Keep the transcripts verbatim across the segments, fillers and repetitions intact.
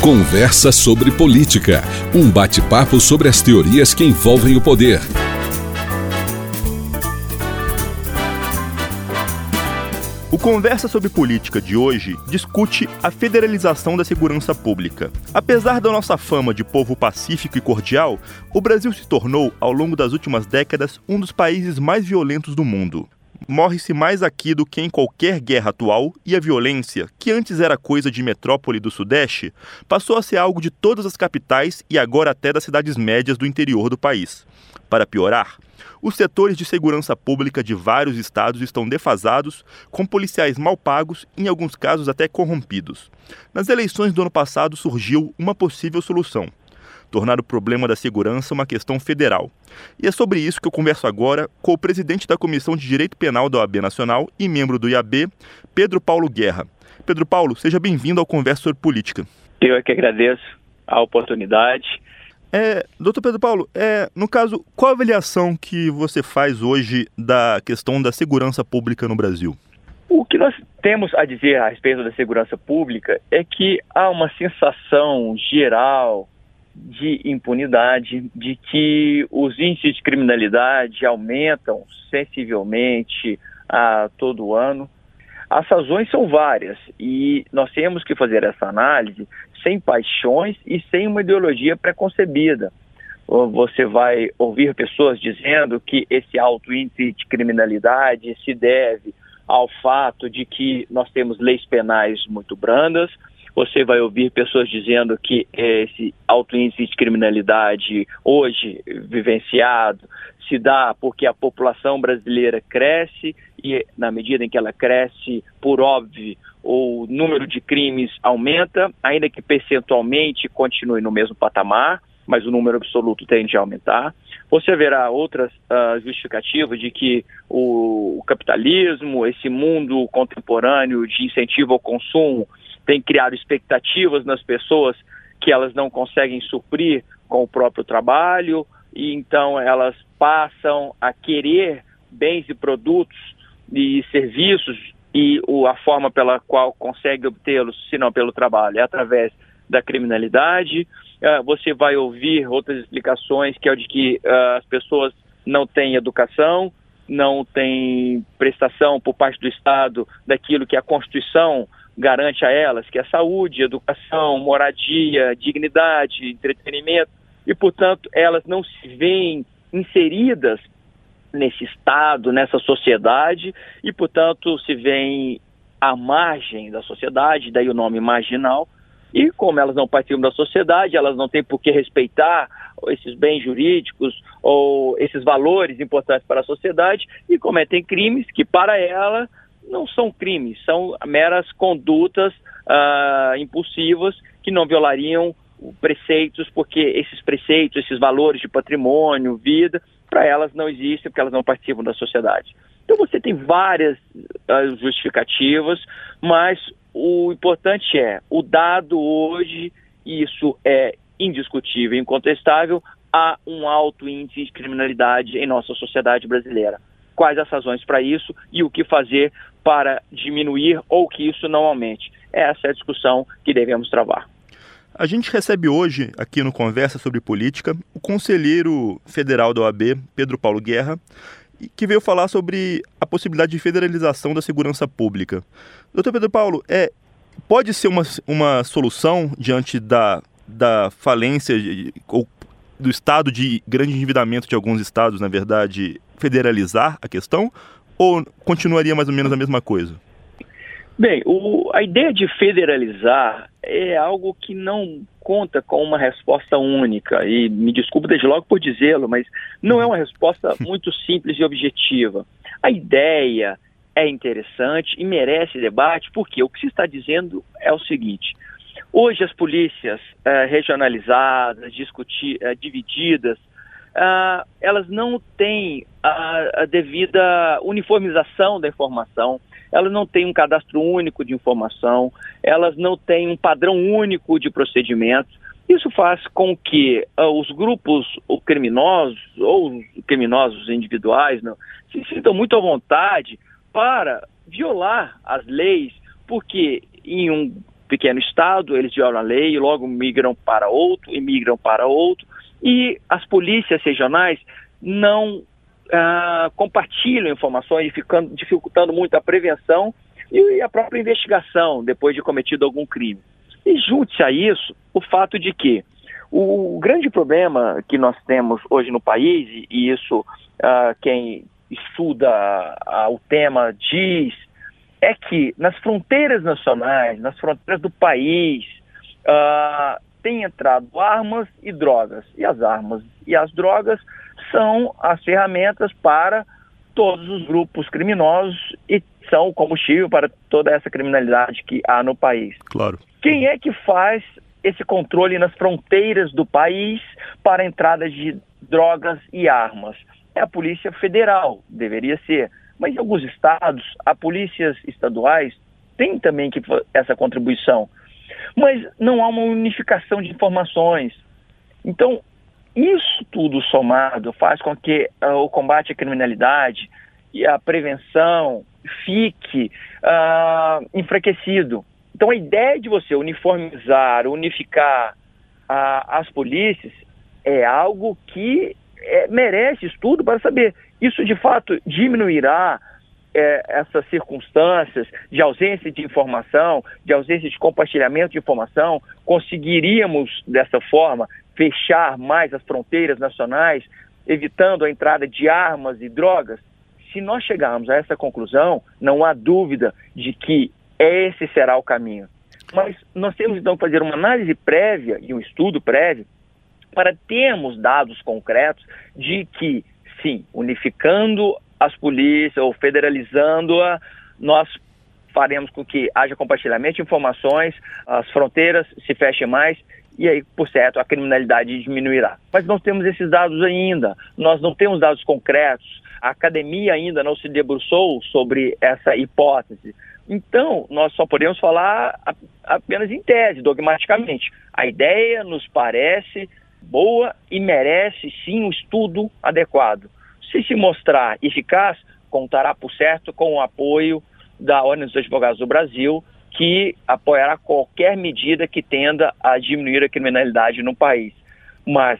Conversa sobre Política, um bate-papo sobre as teorias que envolvem o poder. O Conversa sobre Política de hoje discute a federalização da segurança pública. Apesar da nossa fama de povo pacífico e cordial, o Brasil se tornou, ao longo das últimas décadas, um dos países mais violentos do mundo. Morre-se mais aqui do que em qualquer guerra atual, e a violência, que antes era coisa de metrópole do Sudeste, passou a ser algo de todas as capitais e agora até das cidades médias do interior do país. Para piorar, os setores de segurança pública de vários estados estão defasados, com policiais mal pagos e, em alguns casos, até corrompidos. Nas eleições do ano passado surgiu uma possível solução: tornar o problema da segurança uma questão federal. E é sobre isso que eu converso agora com o presidente da Comissão de Direito Penal da O A B Nacional e membro do I A B, Pedro Paulo Guerra. Pedro Paulo, seja bem-vindo ao Conversa sobre Política. Eu é que agradeço a oportunidade. É, doutor Pedro Paulo, é, no caso, qual a avaliação que você faz hoje da questão da segurança pública no Brasil? O que nós temos a dizer a respeito da segurança pública é que há uma sensação geral de impunidade, de que os índices de criminalidade aumentam sensivelmente a todo ano. As razões são várias e nós temos que fazer essa análise sem paixões e sem uma ideologia preconcebida. Você vai ouvir pessoas dizendo que esse alto índice de criminalidade se deve ao fato de que nós temos leis penais muito brandas. Você vai ouvir pessoas dizendo que esse alto índice de criminalidade hoje vivenciado se dá porque a população brasileira cresce e, na medida em que ela cresce, por óbvio, o número de crimes aumenta, ainda que percentualmente continue no mesmo patamar, mas o número absoluto tende a aumentar. Você verá outras uh, justificativas de que o, o capitalismo, esse mundo contemporâneo de incentivo ao consumo, tem criado expectativas nas pessoas que elas não conseguem suprir com o próprio trabalho, e então elas passam a querer bens e produtos e serviços, e o, a forma pela qual consegue obtê-los, se não pelo trabalho, é através da criminalidade. Uh, você vai ouvir outras explicações, que é o de que uh, as pessoas não têm educação, não têm prestação por parte do Estado daquilo que a Constituição garante a elas, que é saúde, educação, moradia, dignidade, entretenimento, e, portanto, elas não se veem inseridas nesse Estado, nessa sociedade, e, portanto, se veem à margem da sociedade, daí o nome marginal, e como elas não participam da sociedade, elas não têm por que respeitar esses bens jurídicos ou esses valores importantes para a sociedade, e cometem crimes que, para ela, não são crimes, são meras condutas uh, impulsivas que não violariam preceitos, porque esses preceitos, esses valores de patrimônio, vida, para elas não existem, porque elas não participam da sociedade. Então você tem várias uh, justificativas, mas o importante é, o dado hoje, isso é indiscutível, incontestável, há um alto índice de criminalidade em nossa sociedade brasileira. Quais as razões para isso e o que fazer para diminuir ou que isso não aumente? Essa é a discussão que devemos travar. A gente recebe hoje, aqui no Conversa sobre Política, o conselheiro federal da O A B, Pedro Paulo Guerra, que veio falar sobre a possibilidade de federalização da segurança pública. Doutor Pedro Paulo, é, pode ser uma, uma solução diante da, da falência ou do estado de grande endividamento de alguns estados, na verdade, federalizar a questão, ou continuaria mais ou menos a mesma coisa? Bem, o, a ideia de federalizar é algo que não conta com uma resposta única, e me desculpe desde logo por dizê-lo, mas não é uma resposta muito simples e objetiva. A ideia é interessante e merece debate, porque o que se está dizendo é o seguinte: hoje as polícias eh, regionalizadas, discutir, eh, divididas, ah, elas não têm a, a devida uniformização da informação, elas não têm um cadastro único de informação, elas não têm um padrão único de procedimentos. Isso faz com que uh, os grupos criminosos ou os criminosos individuais não, se sintam muito à vontade para violar as leis, porque em um pequeno estado, eles violam a lei, logo migram para outro, e migram para outro, e as polícias regionais não ah, compartilham informações, ficando, dificultando muito a prevenção e a própria investigação depois de cometido algum crime. E junte-se a isso o fato de que o grande problema que nós temos hoje no país, e, e isso ah, quem estuda ah, o tema diz, é que nas fronteiras nacionais, nas fronteiras do país, uh, tem entrado armas e drogas. E as armas e as drogas são as ferramentas para todos os grupos criminosos e são o combustível para toda essa criminalidade que há no país. Claro. Quem é que faz esse controle nas fronteiras do país para a entrada de drogas e armas? É a Polícia Federal, deveria ser. Mas em alguns estados, as polícias estaduais têm também que essa contribuição. Mas não há uma unificação de informações. Então, isso tudo somado faz com que uh, o combate à criminalidade e a prevenção fique uh, enfraquecido. Então, a ideia de você uniformizar, unificar uh, as polícias é algo que é, merece estudo para saber. Isso, de fato, diminuirá é, essas circunstâncias de ausência de informação, de ausência de compartilhamento de informação. Conseguiríamos, dessa forma, fechar mais as fronteiras nacionais, evitando a entrada de armas e drogas? Se nós chegarmos a essa conclusão, não há dúvida de que esse será o caminho. Mas nós temos, então, que fazer uma análise prévia e um estudo prévio para termos dados concretos de que, sim, unificando as polícias ou federalizando-a, nós faremos com que haja compartilhamento de informações, as fronteiras se fechem mais e aí, por certo, a criminalidade diminuirá. Mas não temos esses dados ainda, nós não temos dados concretos, a academia ainda não se debruçou sobre essa hipótese. Então, nós só podemos falar apenas em tese, dogmaticamente. A ideia nos parece boa e merece, sim, um estudo adequado. Se se mostrar eficaz, contará, por certo, com o apoio da Ordem dos Advogados do Brasil, que apoiará qualquer medida que tenda a diminuir a criminalidade no país. Mas,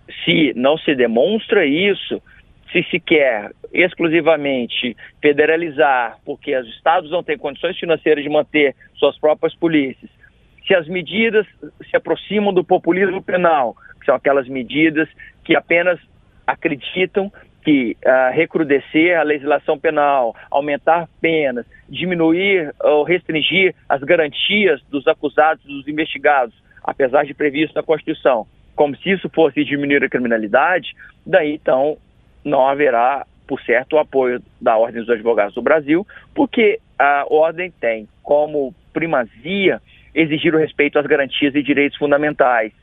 se não se demonstra isso, se se quer exclusivamente federalizar, porque os estados não têm condições financeiras de manter suas próprias polícias, se as medidas se aproximam do populismo penal, que são aquelas medidas que apenas acreditam que uh, recrudescer a legislação penal, aumentar penas, diminuir ou restringir as garantias dos acusados e dos investigados, apesar de previsto na Constituição, como se isso fosse diminuir a criminalidade, daí então não haverá, por certo, o apoio da Ordem dos Advogados do Brasil, porque a Ordem tem como primazia exigir o respeito às garantias e direitos fundamentais.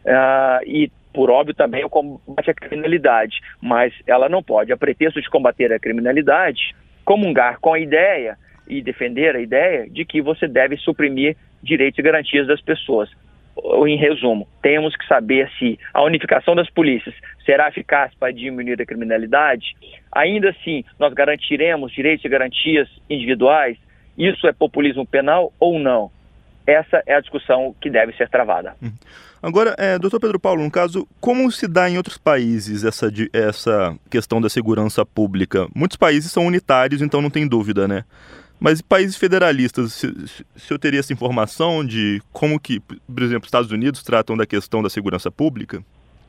Uh, e, por óbvio, também o combate à criminalidade. Mas ela não pode, a pretexto de combater a criminalidade, comungar com a ideia e defender a ideia de que você deve suprimir direitos e garantias das pessoas. Em resumo, temos que saber se a unificação das polícias será eficaz para diminuir a criminalidade. Ainda assim, nós garantiremos direitos e garantias individuais? Isso é populismo penal ou não? Essa é a discussão que deve ser travada. Agora, é, doutor Pedro Paulo, no caso, como se dá em outros países essa, essa questão da segurança pública? Muitos países são unitários, então não tem dúvida, né? Mas países federalistas, se, se eu teria essa informação de como que, por exemplo, os Estados Unidos tratam da questão da segurança pública?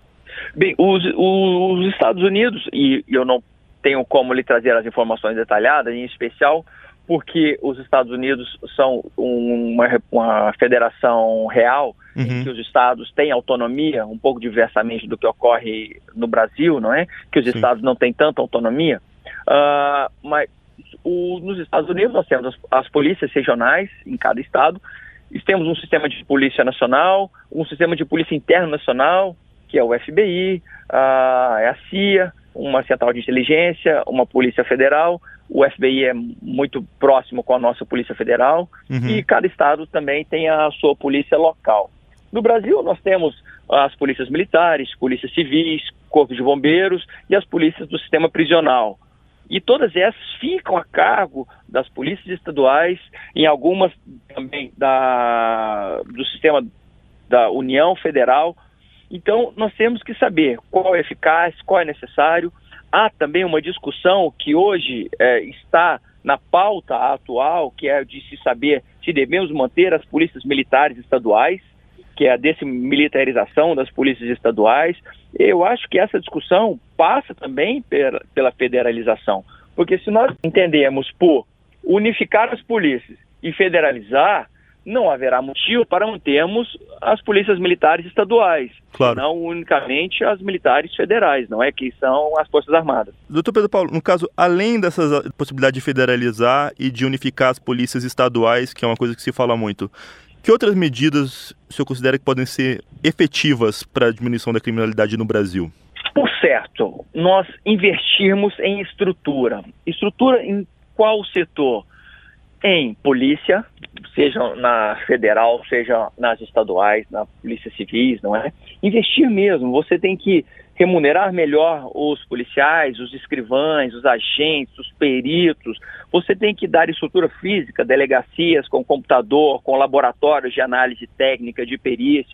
Bem, os, os Estados Unidos, e eu não tenho como lhe trazer as informações detalhadas, em especial porque os Estados Unidos são uma, uma federação real, uhum. em que os estados têm autonomia, um pouco diversamente do que ocorre no Brasil, não é? Que os Sim. estados não têm tanta autonomia. Uh, mas o, nos Estados Unidos nós temos as, as polícias regionais em cada estado, e temos um sistema de polícia nacional, um sistema de polícia interna nacional, que é o F B I, uh, é a C I A, uma central de inteligência, uma polícia federal. O F B I é muito próximo com a nossa Polícia Federal, uhum. e cada estado também tem a sua polícia local. No Brasil, nós temos as polícias militares, polícias civis, corpo de bombeiros e as polícias do sistema prisional. E todas essas ficam a cargo das polícias estaduais, em algumas também da, do sistema da União Federal. Então, nós temos que saber qual é eficaz, qual é necessário. Há também uma discussão que hoje é, está na pauta atual, que é de se saber se devemos manter as polícias militares estaduais, que é a desmilitarização das polícias estaduais. Eu acho que essa discussão passa também pela, pela federalização, porque se nós entendemos por unificar as polícias e federalizar, não haverá motivo para mantermos as polícias militares estaduais, claro, não unicamente as militares federais, não é, que são as Forças Armadas. Doutor Pedro Paulo, no caso, além dessa possibilidade de federalizar e de unificar as polícias estaduais, que é uma coisa que se fala muito, que outras medidas o senhor considera que podem ser efetivas para a diminuição da criminalidade no Brasil? Por certo, nós investirmos em estrutura. Estrutura em qual setor? Em polícia, seja na federal, seja nas estaduais, na polícia civis, não é? Investir mesmo, você tem que remunerar melhor os policiais, os escrivães, os agentes, os peritos. Você tem que dar estrutura física, delegacias com computador, com laboratórios de análise técnica, de perícia,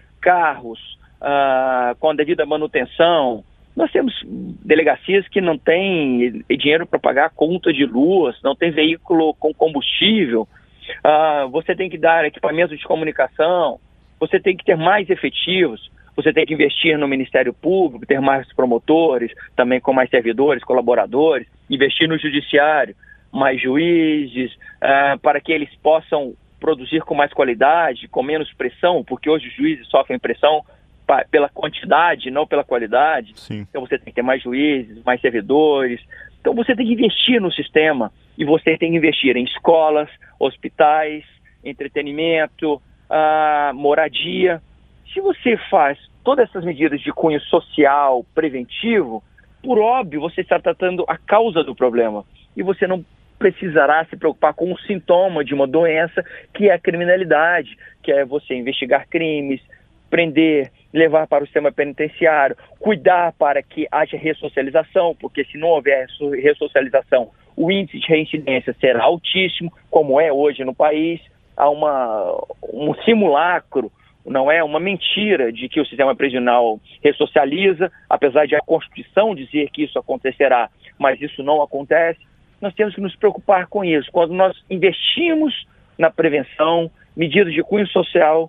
carros ah, com a devida manutenção. Nós temos delegacias que não têm dinheiro para pagar conta de luz, não tem veículo com combustível. Uh, você tem que dar equipamentos de comunicação, você tem que ter mais efetivos, você tem que investir no Ministério Público, ter mais promotores, também com mais servidores, colaboradores, investir no Judiciário, mais juízes, uh, para que eles possam produzir com mais qualidade, com menos pressão, porque hoje os juízes sofrem pressão pela quantidade, não pela qualidade. Sim. Então você tem que ter mais juízes, mais servidores. Então você tem que investir no sistema e você tem que investir em escolas, hospitais, entretenimento, ah, moradia. Se você faz todas essas medidas de cunho social, preventivo, por óbvio você está tratando a causa do problema e você não precisará se preocupar com um sintoma de uma doença que é a criminalidade, que é você investigar crimes, prender, levar para o sistema penitenciário, cuidar para que haja ressocialização, porque se não houver ressocialização, o índice de reincidência será altíssimo, como é hoje no país. Há uma, um simulacro, não é uma mentira de que o sistema prisional ressocializa, apesar de a Constituição dizer que isso acontecerá, mas isso não acontece. Nós temos que nos preocupar com isso. Quando nós investimos na prevenção, medidas de cunho social,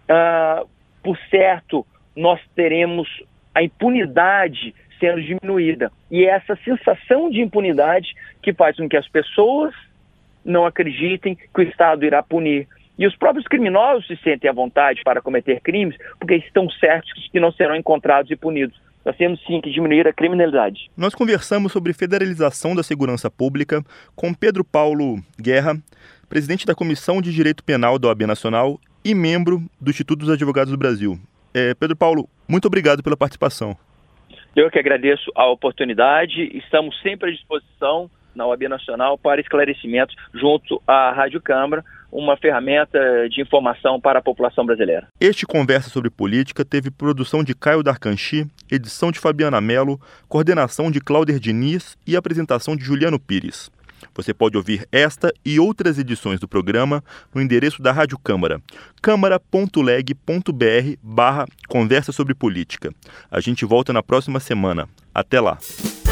uh, por certo, nós teremos a impunidade sendo diminuída. E é essa sensação de impunidade que faz com que as pessoas não acreditem que o Estado irá punir. E os próprios criminosos se sentem à vontade para cometer crimes porque estão certos que não serão encontrados e punidos. Nós temos sim que diminuir a criminalidade. Nós conversamos sobre federalização da segurança pública com Pedro Paulo Guerra, presidente da Comissão de Direito Penal da O A B Nacional e membro do Instituto dos Advogados do Brasil. É, Pedro Paulo, muito obrigado pela participação. Eu que agradeço a oportunidade. Estamos sempre à disposição na O A B Nacional para esclarecimentos junto à Rádio Câmara, uma ferramenta de informação para a população brasileira. Este Conversa sobre Política teve produção de Caio Darcanchi, edição de Fabiana Mello, coordenação de Cláudio Diniz e apresentação de Juliano Pires. Você pode ouvir esta e outras edições do programa no endereço da Rádio Câmara, câmara ponto leg ponto br barra Conversa sobre Política. A gente volta na próxima semana. Até lá.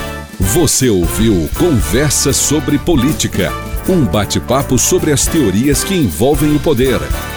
Você ouviu Conversa sobre Política, um bate-papo sobre as teorias que envolvem o poder.